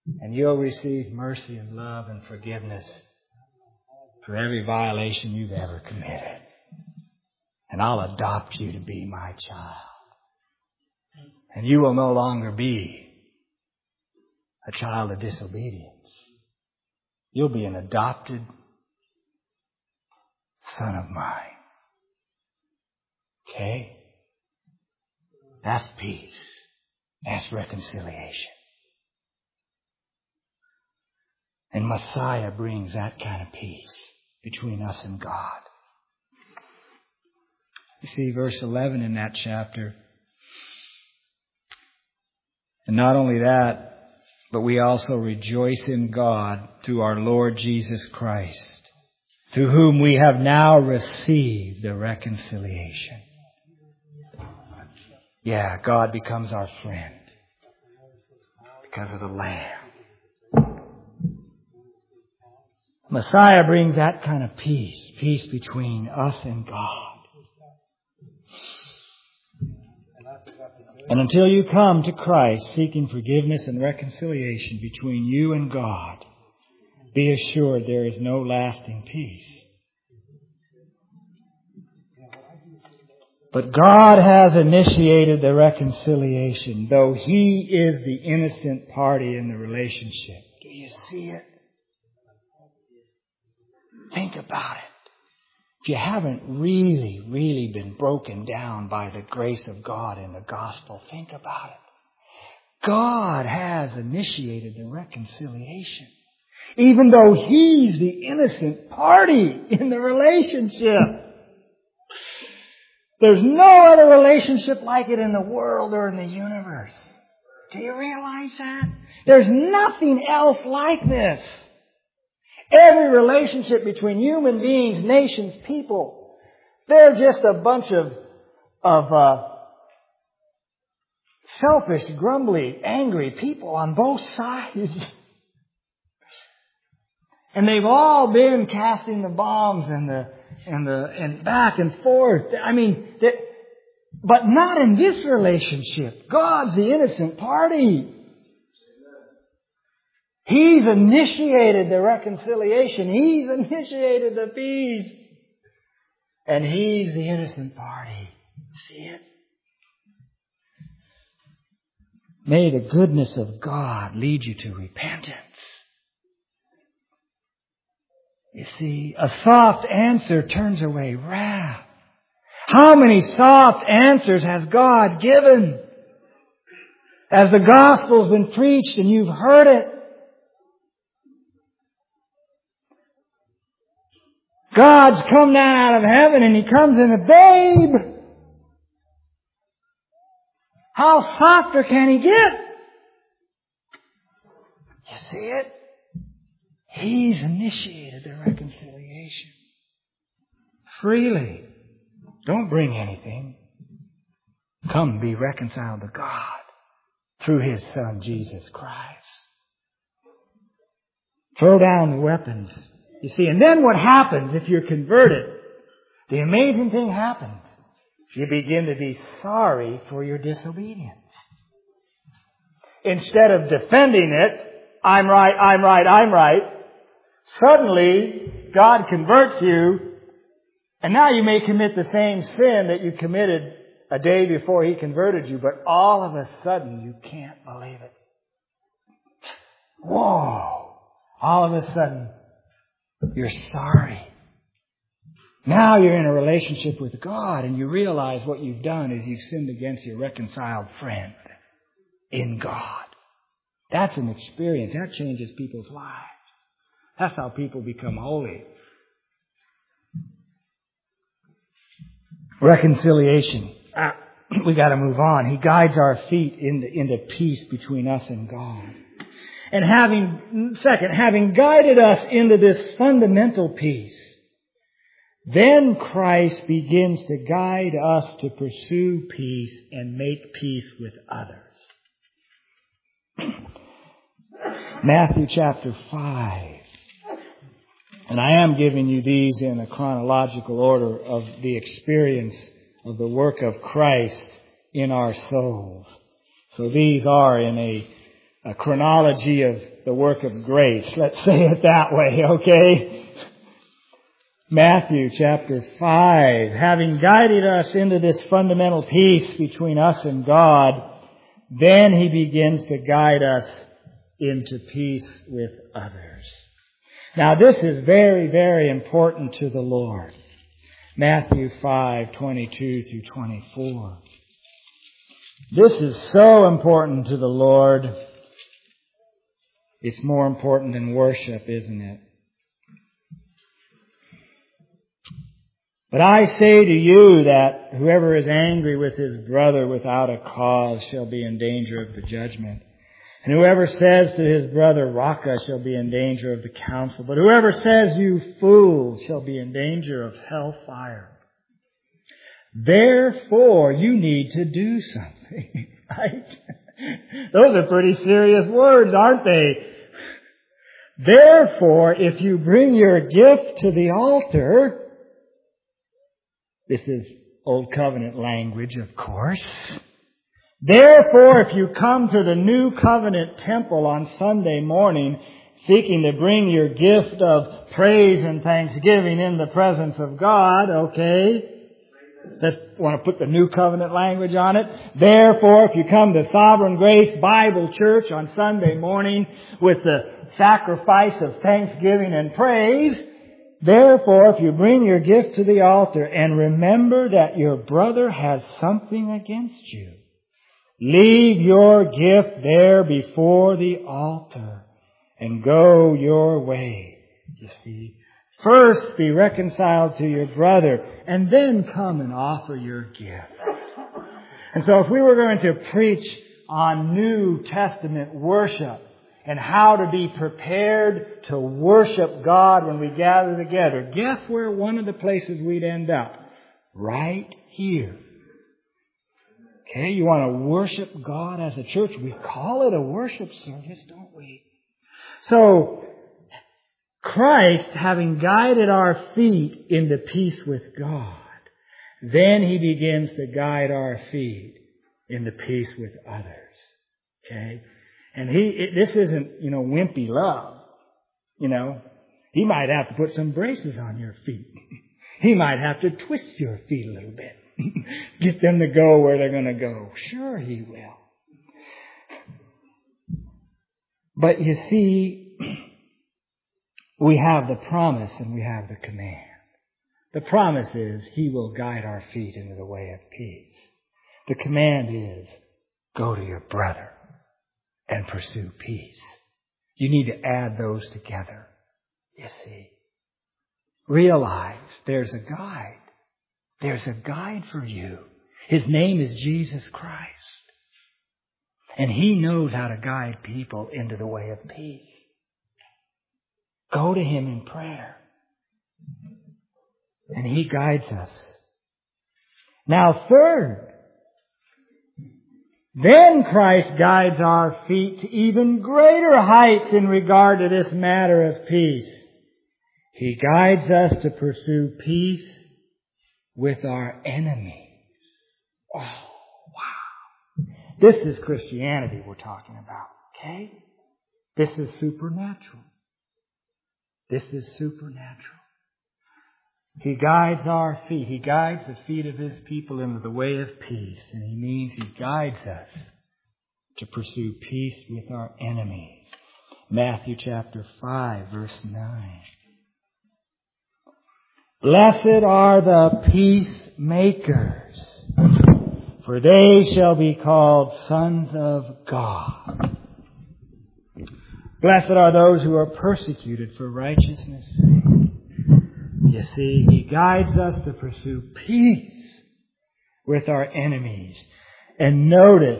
And you'll receive mercy and love and forgiveness for every violation you've ever committed. And I'll adopt you to be my child. And you will no longer be a child of disobedience. You'll be an adopted son of mine. Okay? That's peace. That's reconciliation. And Messiah brings that kind of peace between us and God. You see verse 11 in that chapter. And not only that, but we also rejoice in God through our Lord Jesus Christ, through whom we have now received the reconciliation. Yeah, God becomes our friend because of the Lamb. Messiah brings that kind of peace, peace between us and God. And until you come to Christ seeking forgiveness and reconciliation between you and God, be assured there is no lasting peace. But God has initiated the reconciliation, though He is the innocent party in the relationship. Do you see it? Think about it. If you haven't really been broken down by the grace of God in the gospel, think about it. God has initiated the reconciliation, even though He's the innocent party in the relationship. There's no other relationship like it in the world or in the universe. Do you realize that? There's nothing else like this. Every relationship between human beings, nations, people, they're just a bunch of selfish, grumbly, angry people on both sides. And they've all been casting the bombs and back and forth. I mean, but not in this relationship. God's the innocent party. He's initiated the reconciliation. He's initiated the peace. And He's the innocent party. See it? May the goodness of God lead you to repentance. You see, a soft answer turns away wrath. How many soft answers has God given? As the gospel's been preached and you've heard it, God's come down out of heaven and He comes in a babe. How softer can He get? You see it? He's initiated the reconciliation. Freely. Don't bring anything. Come be reconciled to God through His Son, Jesus Christ. Throw down the weapons. You see, and then what happens if you're converted? The amazing thing happens. You begin to be sorry for your disobedience. Instead of defending it, I'm right, suddenly God converts you, and now you may commit the same sin that you committed a day before He converted you, but all of a sudden you can't believe it. Whoa! All of a sudden you're sorry. Now you're in a relationship with God and you realize what you've done is you've sinned against your reconciled friend in God. That's an experience. That changes people's lives. That's how people become holy. Reconciliation. We got to move on. He guides our feet into peace between us and God. And having guided us into this fundamental peace, then Christ begins to guide us to pursue peace and make peace with others. Matthew chapter 5. And I am giving you these in a chronological order of the experience of the work of Christ in our souls. So these are in a chronology of the work of grace. Let's say it that way, okay? Matthew chapter 5. Having guided us into this fundamental peace between us and God, then He begins to guide us into peace with others. Now this is very, very important to the Lord. Matthew 5:22 through 24. This is so important to the Lord. It's more important than worship, isn't it? But I say to you that whoever is angry with his brother without a cause shall be in danger of the judgment. And whoever says to his brother, Raca, shall be in danger of the council. But whoever says, you fool, shall be in danger of hellfire. Therefore, you need to do something. Right? Those are pretty serious words, aren't they? Therefore, if you bring your gift to the altar, this is Old Covenant language, of course. Therefore, if you come to the New Covenant temple on Sunday morning, seeking to bring your gift of praise and thanksgiving in the presence of God, okay? Let's want to put the New Covenant language on it. Therefore, if you come to Sovereign Grace Bible Church on Sunday morning with the sacrifice of thanksgiving and praise, therefore, if you bring your gift to the altar and remember that your brother has something against you, leave your gift there before the altar and go your way. You see, first be reconciled to your brother and then come and offer your gift. And so if we were going to preach on New Testament worship and how to be prepared to worship God when we gather together, guess where one of the places we'd end up? Right here. Okay, you want to worship God as a church? We call it a worship service, don't we? So, Christ, having guided our feet into peace with God, then He begins to guide our feet into peace with others. Okay? And this isn't, wimpy love. He might have to put some braces on your feet. He might have to twist your feet a little bit. Get them to go where they're going to go. Sure, He will. But you see, we have the promise and we have the command. The promise is He will guide our feet into the way of peace. The command is, go to your brother and pursue peace. You need to add those together. You see. Realize there's a guide. There's a guide for you. His name is Jesus Christ. And He knows how to guide people into the way of peace. Go to Him in prayer. And He guides us. Now third, then Christ guides our feet to even greater heights in regard to this matter of peace. He guides us to pursue peace with our enemies. Oh, wow. This is Christianity we're talking about, okay? This is supernatural. This is supernatural. He guides our feet. He guides the feet of His people into the way of peace. And He means He guides us to pursue peace with our enemies. Matthew chapter 5, verse 9. Blessed are the peacemakers, for they shall be called sons of God. Blessed are those who are persecuted for righteousness' sake. You see, He guides us to pursue peace with our enemies. And notice,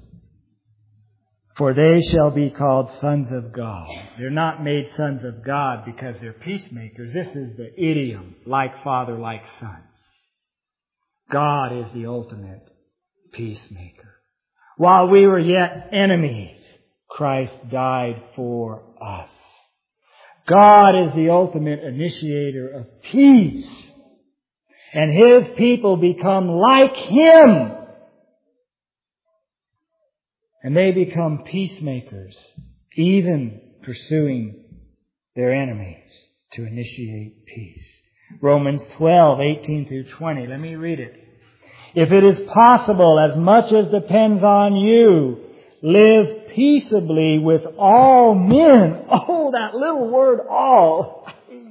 for they shall be called sons of God. They're not made sons of God because they're peacemakers. This is the idiom, like father, like son. God is the ultimate peacemaker. While we were yet enemies, Christ died for us. God is the ultimate initiator of peace. And His people become like Him. And they become peacemakers, even pursuing their enemies to initiate peace. Romans 12:18 through 20. Let me read it. If it is possible, as much as depends on you, live peaceably with all men. Oh, that little word, all.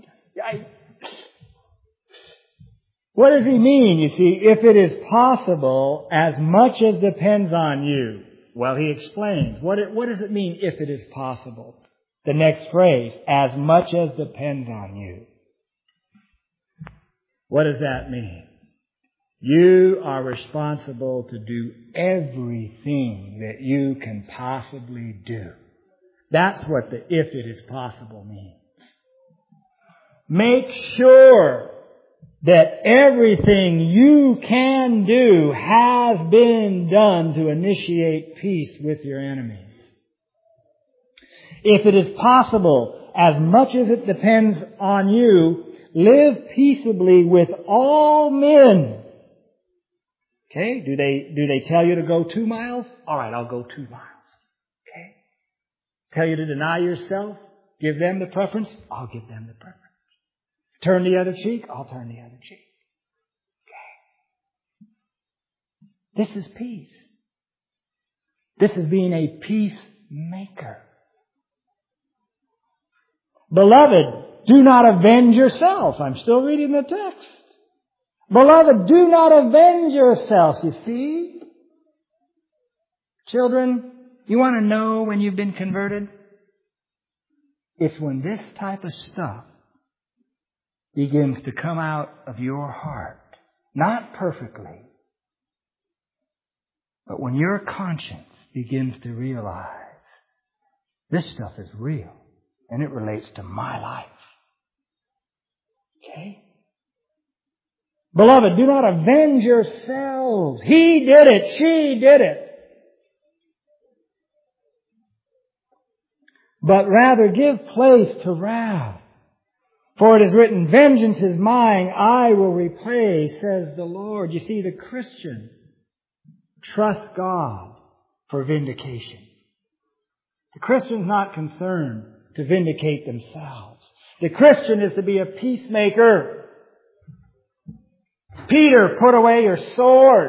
What does he mean? You see, if it is possible, as much as depends on you. Well, he explains. What does it mean, if it is possible? The next phrase, as much as depends on you. What does that mean? You are responsible to do everything that you can possibly do. That's what the if it is possible means. Make sure that everything you can do has been done to initiate peace with your enemies. If it is possible, as much as it depends on you, live peaceably with all men. Okay? Do they tell you to go 2 miles? All right, I'll go 2 miles. Okay? Tell you to deny yourself? Give them the preference? I'll give them the preference. Turn the other cheek? I'll turn the other cheek. Okay. This is peace. This is being a peacemaker. Beloved, do not avenge yourself. I'm still reading the text. Beloved, do not avenge yourselves. You see? Children, you want to know when you've been converted? It's when this type of stuff begins to come out of your heart. Not perfectly, but when your conscience begins to realize this stuff is real and it relates to my life. Okay? Beloved, do not avenge yourselves. He did it. She did it. But rather give place to wrath. For it is written, vengeance is mine, I will repay, says the Lord. You see, the Christian trusts God for vindication. The Christian's not concerned to vindicate themselves. The Christian is to be a peacemaker. Peter, put away your sword.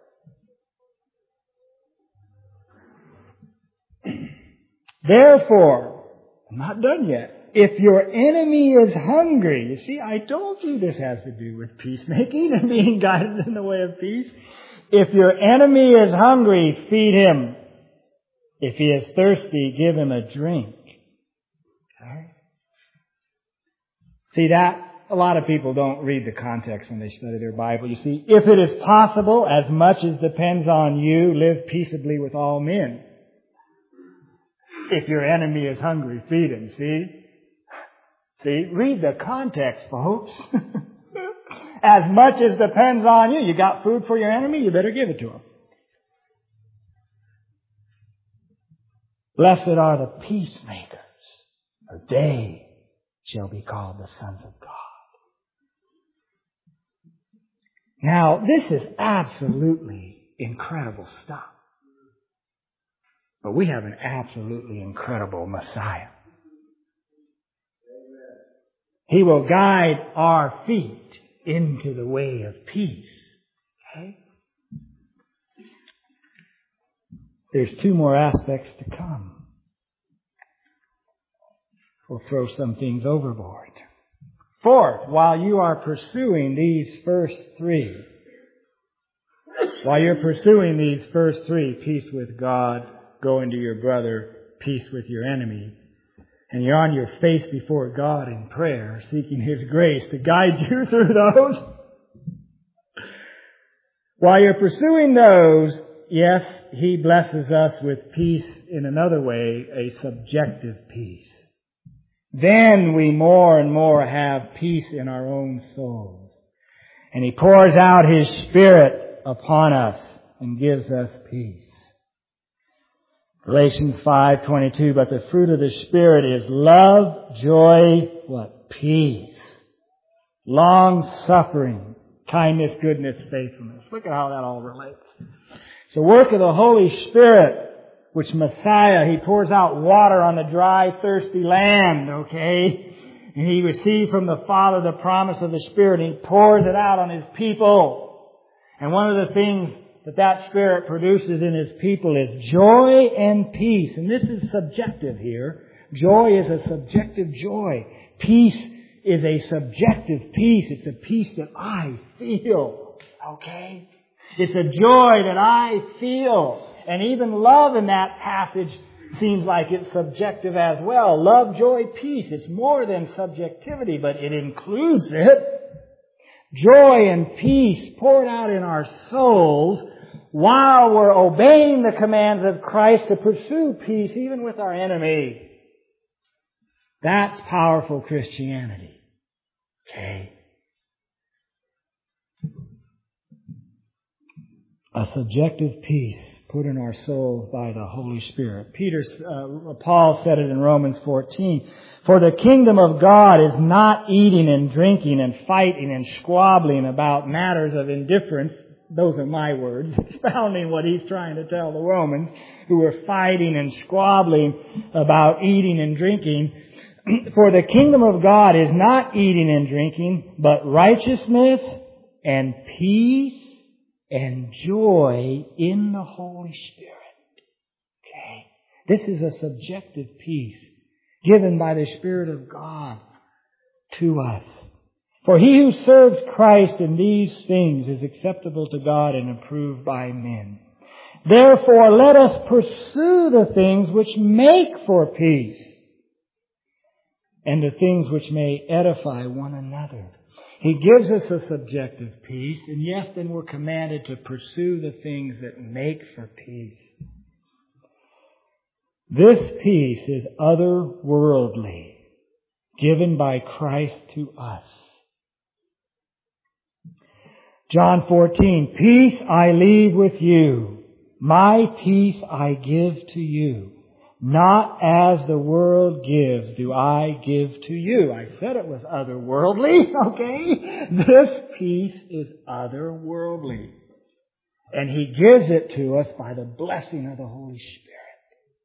Therefore, I'm not done yet. If your enemy is hungry, you see, I told you this has to do with peacemaking and being guided in the way of peace. If your enemy is hungry, feed him. If he is thirsty, give him a drink. Okay? See that? A lot of people don't read the context when they study their Bible. You see, if it is possible, as much as depends on you, live peaceably with all men. If your enemy is hungry, feed him. See? See? Read the context, folks. As much as depends on you. You got food for your enemy, you better give it to him. Blessed are the peacemakers, for they shall be called the sons of God. Now, this is absolutely incredible stuff. But we have an absolutely incredible Messiah. He will guide our feet into the way of peace. Okay? There's 2 more aspects to come. We'll throw some things overboard. Fourth, while you are pursuing these first 3, peace with God, going to your brother, peace with your enemy, and you're on your face before God in prayer, seeking His grace to guide you through those. While you're pursuing those, yes, He blesses us with peace in another way, a subjective peace. Then we more and more have peace in our own souls. And He pours out His Spirit upon us and gives us peace. Galatians 5:22, but the fruit of the Spirit is love, joy, what? Peace. Long-suffering, kindness, goodness, faithfulness. Look at how that all relates. It's the work of the Holy Spirit which Messiah, He pours out water on the dry, thirsty land, okay? And He received from the Father the promise of the Spirit, and He pours it out on His people. And one of the things that Spirit produces in His people is joy and peace. And this is subjective here. Joy is a subjective joy. Peace is a subjective peace. It's a peace that I feel. Okay? It's a joy that I feel. And even love in that passage seems like it's subjective as well. Love, joy, peace. It's more than subjectivity, but it includes it. Joy and peace poured out in our souls while we're obeying the commands of Christ to pursue peace even with our enemy. That's powerful Christianity. Okay. A subjective peace put in our souls by the Holy Spirit. Paul said it in Romans 14. For the kingdom of God is not eating and drinking and fighting and squabbling about matters of indifference. Those are my words, expounding what he's trying to tell the Romans who were fighting and squabbling about eating and drinking. For the kingdom of God is not eating and drinking, but righteousness and peace and joy in the Holy Spirit. Okay? This is a subjective peace given by the Spirit of God to us. For he who serves Christ in these things is acceptable to God and approved by men. Therefore, let us pursue the things which make for peace and the things which may edify one another. He gives us a subjective peace, and yes, then we're commanded to pursue the things that make for peace. This peace is otherworldly, given by Christ to us. John 14, peace I leave with you, my peace I give to you. Not as the world gives do I give to you. I said it was otherworldly, okay? This peace is otherworldly. And He gives it to us by the blessing of the Holy Spirit.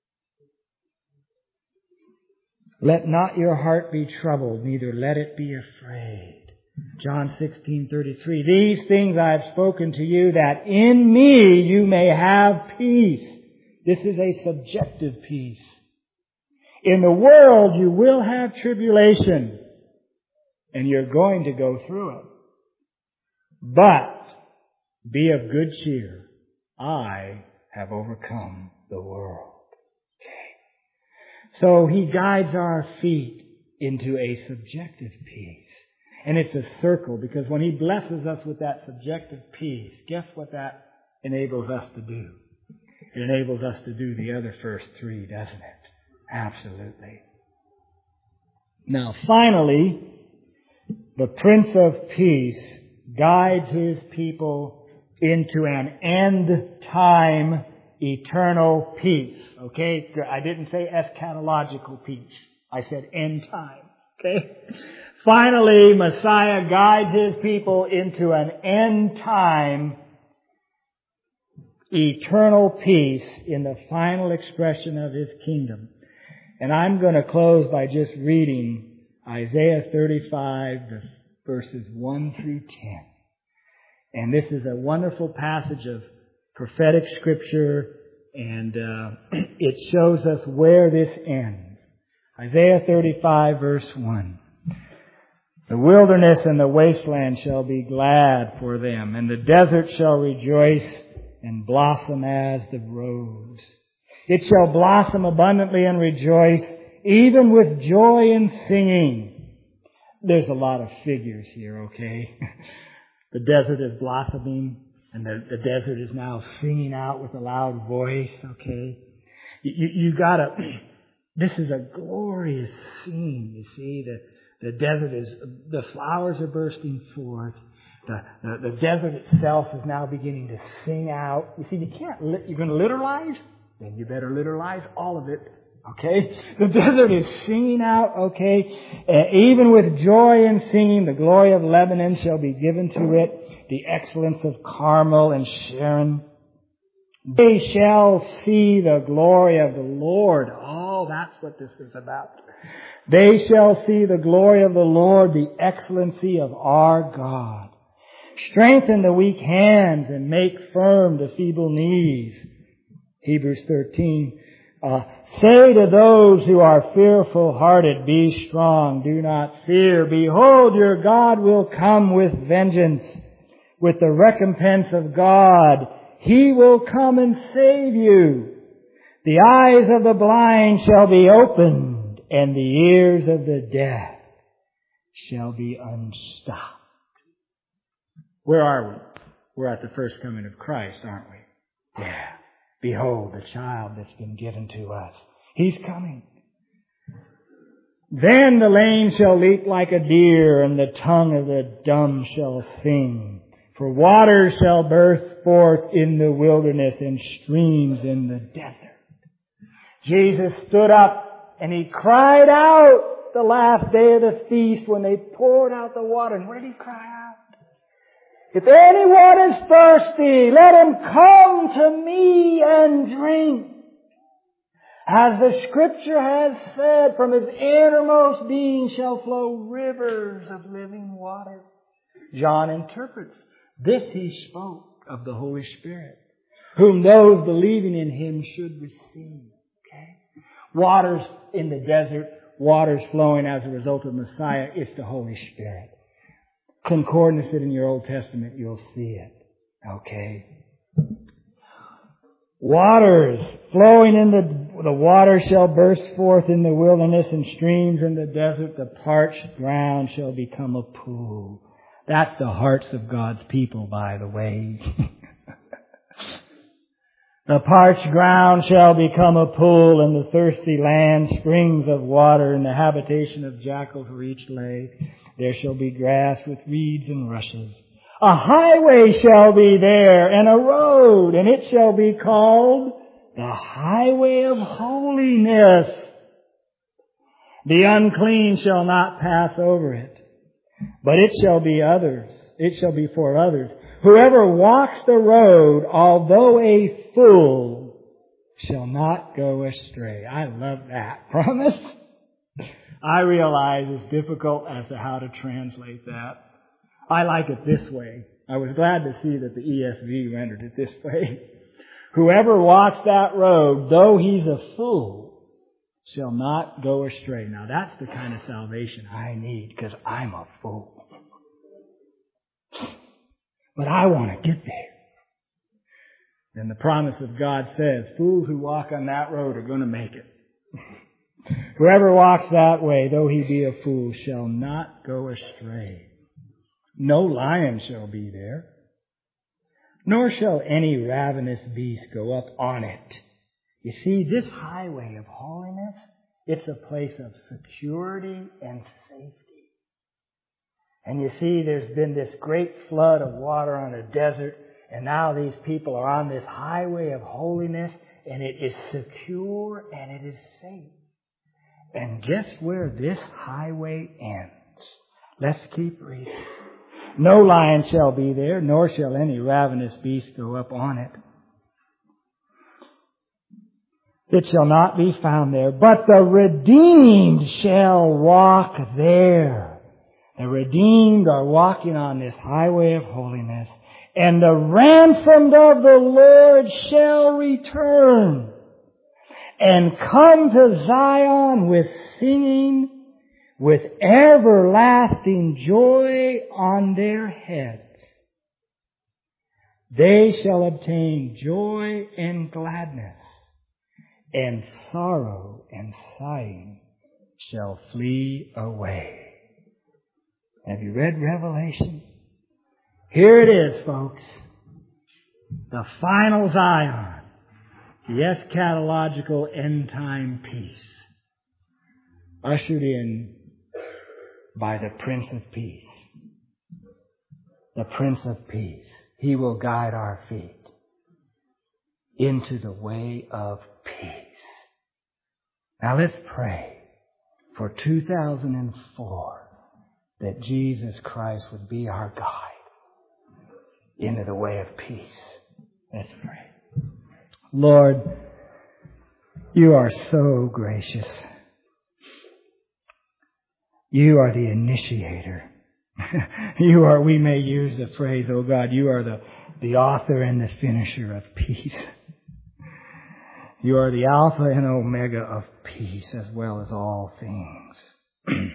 Let not your heart be troubled, neither let it be afraid. John 16:33. These things I have spoken to you, that in me you may have peace. This is a subjective peace. In the world you will have tribulation, and you're going to go through it. But be of good cheer. I have overcome the world. Okay. So He guides our feet into a subjective peace. And it's a circle, because when He blesses us with that subjective peace, guess what that enables us to do? It enables us to do the other first three, doesn't it? Absolutely. Now, finally, the Prince of Peace guides His people into an end-time eternal peace. Okay? I didn't say eschatological peace. I said end-time. Okay? Finally, Messiah guides His people into an end-time eternal peace in the final expression of His kingdom. And I'm going to close by just reading Isaiah 35, verses 1 through 10. And this is a wonderful passage of prophetic scripture, and it shows us where this ends. Isaiah 35, verse 1. The wilderness and the wasteland shall be glad for them, and the desert shall rejoice and blossom as the rose. It shall blossom abundantly and rejoice, even with joy and singing. There's a lot of figures here, okay? The desert is blossoming, and the desert is now singing out with a loud voice, okay? You gotta, this is a glorious scene, you see. The desert is, the flowers are bursting forth. The desert itself is now beginning to sing out. You see, you're going to literalize? Then you better literalize all of it. Okay? The desert is singing out, okay? Even with joy and singing, the glory of Lebanon shall be given to it, the excellence of Carmel and Sharon. They shall see the glory of the Lord. Oh, that's what this is about. They shall see the glory of the Lord, the excellency of our God. Strengthen the weak hands and make firm the feeble knees. Hebrews 13. Say to those who are fearful-hearted, be strong, do not fear. Behold, your God will come with vengeance, with the recompense of God. He will come and save you. The eyes of the blind shall be opened, and the ears of the deaf shall be unstopped. Where are we? We're at the first coming of Christ, aren't we? Yeah. Behold, the child that's been given to us. He's coming. Then the lame shall leap like a deer, and the tongue of the dumb shall sing. For waters shall burst forth in the wilderness and streams in the desert. Jesus stood up and He cried out the last day of the feast when they poured out the water. And what did He cry out? If anyone is thirsty, let him come to me and drink. As the Scripture has said, from his innermost being shall flow rivers of living water. John interprets, this he spoke of the Holy Spirit, whom those believing in Him should receive. Okay? Waters in the desert, waters flowing as a result of Messiah, it's the Holy Spirit. Concordance it in your Old Testament, you'll see it. Okay? Waters flowing in the water shall burst forth in the wilderness, and streams in the desert. The parched ground shall become a pool. That's the hearts of God's people, by the way. The parched ground shall become a pool, and the thirsty land springs of water. In the habitation of jackals for each lake there shall be grass with reeds and rushes. A highway shall be there, and a road, and it shall be called the highway of holiness. The unclean shall not pass over it, but it shall be others. It shall be for others. Whoever walks the road, although a fool, shall not go astray. I love that promise. I realize it's difficult as to how to translate that. I like it this way. I was glad to see that the ESV rendered it this way. Whoever walks that road, though he's a fool, shall not go astray. Now that's the kind of salvation I need, because I'm a fool. But I want to get there. And the promise of God says, fools who walk on that road are going to make it. Whoever walks that way, though he be a fool, shall not go astray. No lion shall be there, nor shall any ravenous beast go up on it. You see, this highway of holiness, it's a place of security and safety. And you see, there's been this great flood of water on a desert, and now these people are on this highway of holiness, and it is secure and it is safe. And guess where this highway ends? Let's keep reading. No lion shall be there, nor shall any ravenous beast go up on it. It shall not be found there, but the redeemed shall walk there. The redeemed are walking on this highway of holiness, and the ransomed of the Lord shall return and come to Zion with singing, with everlasting joy on their heads. They shall obtain joy and gladness, and sorrow and sighing shall flee away. Have you read Revelation? Here it is, folks. The final Zion. The eschatological end-time peace. Ushered in by the Prince of Peace. The Prince of Peace. He will guide our feet into the way of peace. Now let's pray for 2004 that Jesus Christ would be our guide into the way of peace. Let's pray. Lord, you are so gracious. You are the initiator. You are, we may use the phrase, oh God, you are the author and the finisher of peace. You are the Alpha and Omega of peace as well as all things.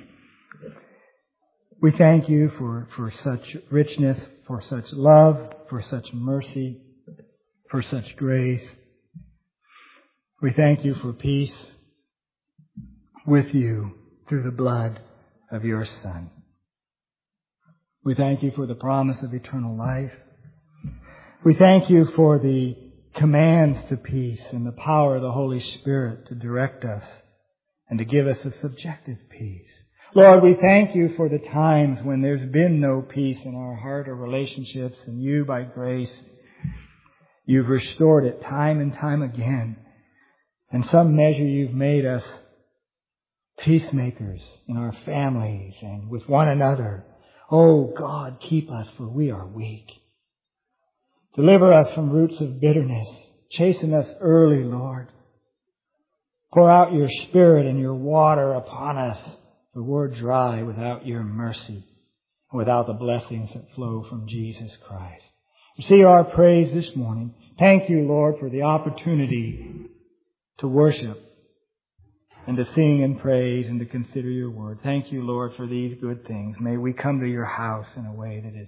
We thank you for such richness, for such love, for such mercy, for such grace. We thank you for peace with you through the blood of your Son. We thank you for the promise of eternal life. We thank you for the commands to peace and the power of the Holy Spirit to direct us and to give us a subjective peace. Lord, we thank you for the times when there's been no peace in our heart or relationships, and you, by grace, you've restored it time and time again. In some measure, you've made us peacemakers in our families and with one another. Oh God, keep us, for we are weak. Deliver us from roots of bitterness. Chasten us early, Lord. Pour out your Spirit and your water upon us, for we're dry without your mercy, without the blessings that flow from Jesus Christ. See our praise this morning. Thank you, Lord, for the opportunity to worship and to sing and praise and to consider your word. Thank you, Lord, for these good things. May we come to your house in a way that is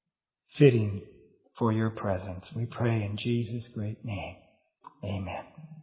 fitting for your presence. We pray in Jesus' great name. Amen.